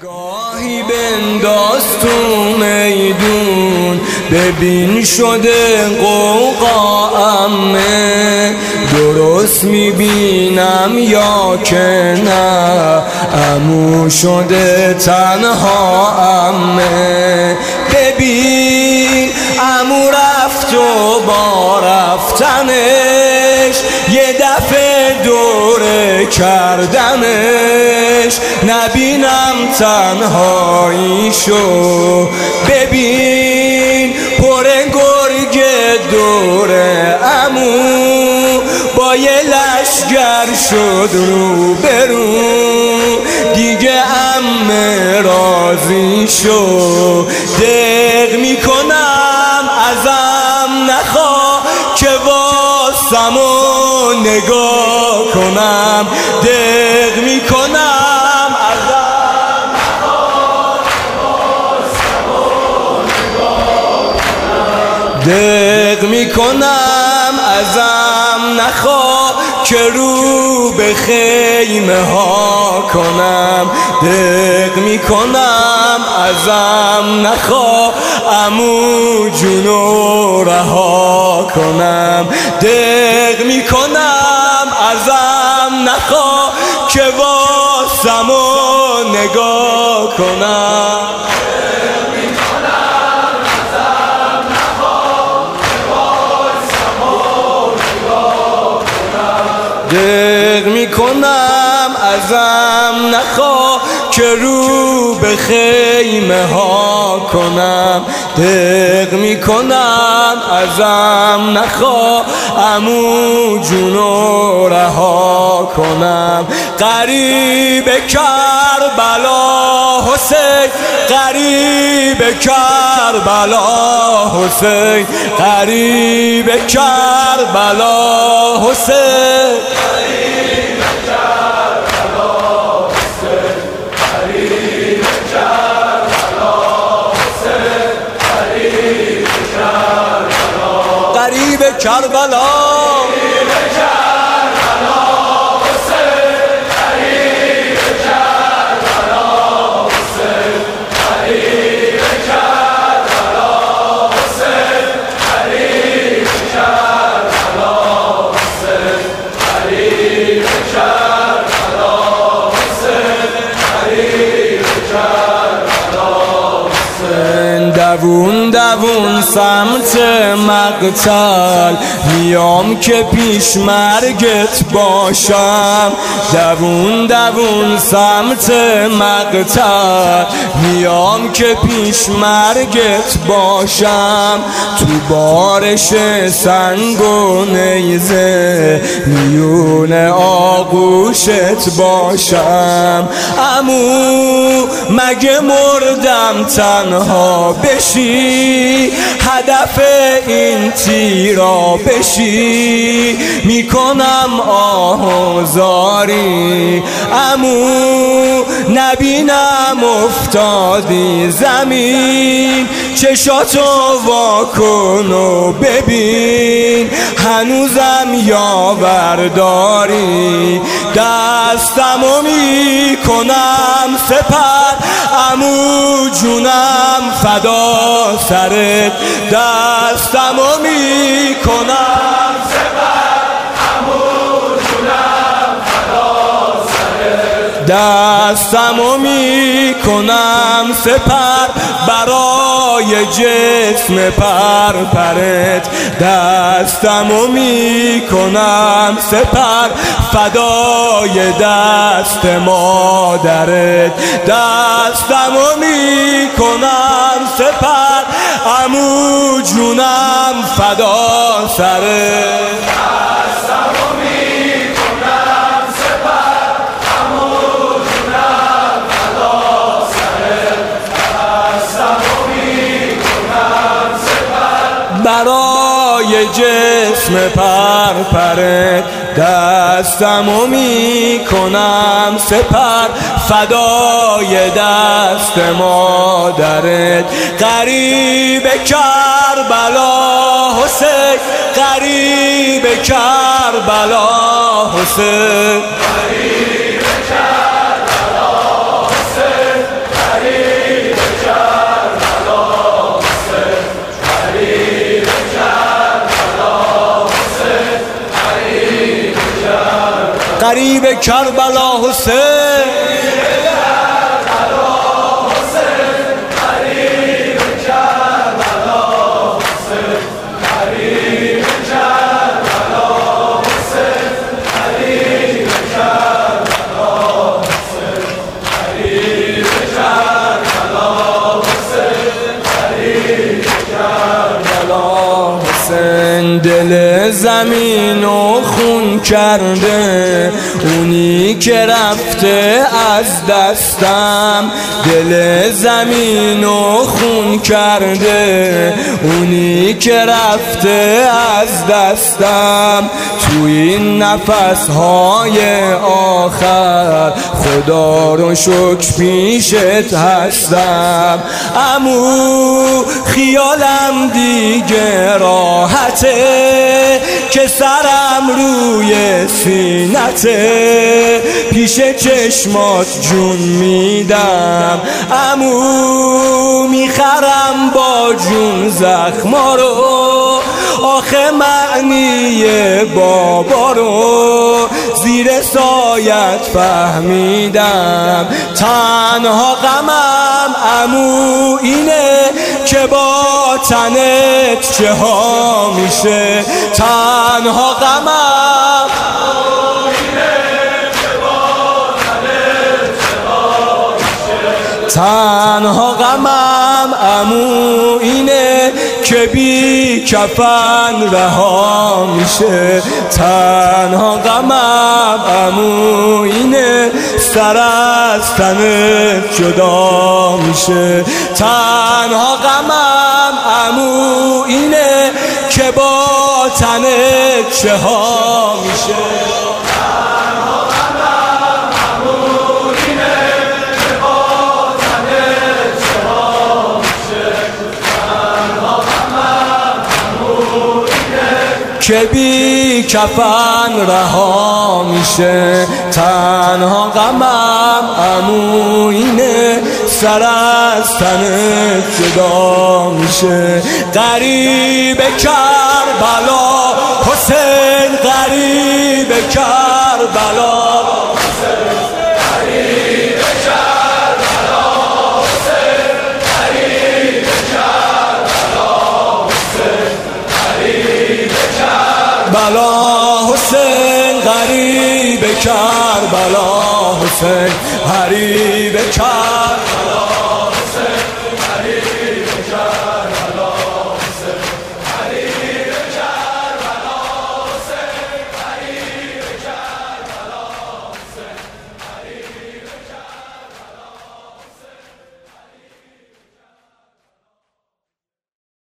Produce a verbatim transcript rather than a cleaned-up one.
گاهی بنداز تو میدون ببین شده قوقامه، درست میبینم یا که نه عمو شده تنها امه. ببین عمو رفت و با رفتنش یه دفعه دوره کردمش، نبینم تنهاییشو. ببین پر گرگ دوره عمو با یه لشگر شد رو برو، دیگه عمه راضی شو. دق میکنم ازم نخوا که واسم و نگاه کنم، دق میکنم ازم نخوا که واسم و نگاه کنم، دق میکنم ازم نخوا که رو به خیمه ها کنم، دق میکنم ازم نخوا عمو جونو رها کنم، دق میکنم ازم نخوا که واسم و نگاه کنم، دق میکنم ازم نخوا که رو به خیمه ها کنم، دق میکنم ازم نخوا عمو جونو رها کنم. قریب کربلا حسین، قریب کربلا حسین، قریب کربلا حسین، قریب کربلا حسین، قریب کربلا حسین، قریب کربلا، قریب کربلا دوون دوون سمت مقتل میام که پیش مرگت باشم، دوون دوون سمت مقتل میام که پیش مرگت باشم، تو بارش سنگ و نیزه میون آغوشت باشم. عمو مگه مردم تنها بشی، هدف این تیرا بشی، میکنم آهوزاری عمو نبینم افتادی زمین، چشاتو واکن و ببین هنوزم یاور داری، دستمو میکنم سپر عمو جونم فدا سرت، دستمو میکنم سپر عمو جونم فدا سرت، دستمو میکنم سپر برای جسم پرپرت، دستمو میکنم سپر فدای دست مادرت، دستمو میکنم سپر عمو جونم فدا سرت، دستمو میکنم سپر عمو جونم فدا سرت، دستمو میکنم سپر برای جسم پرپرت، دستمو میکنم سپر فدای دست مادرت. قریب کربلا حسین، قریب کربلا حسین، قریب کربلا حسین، کربلا حسین دل زمین و خون کرده اونی که رفته از دستم، دل زمین و خون کرده اونی که رفته از دستم. توی این نفسهای آخر خدا رو شکر پیشت هستم. عمو خیالم دیگه راحته که سرم روی سینته، پیش چشمات جون میدم عمو، میخرم با جون زخما رو، آخه معنی بابا رو زیر سایت فهمیدم. تنها غمم عمو اینه که با تنت چه ها میشه، تنها غمم تنها غمم عمو اینه که بی کفن رها میشه، تنها غمم عمو اینه سر از تنت جدا میشه، تنها غمم عمو اینه که با تنت چه ها میشه. که بی کفن رها میشه، تنها غمم عمو اینه سر از تنت جدا میشه. غریب کربلا حسین، غریب کربلا بلا حسین، غریب کربلا حسین، غریب کربلا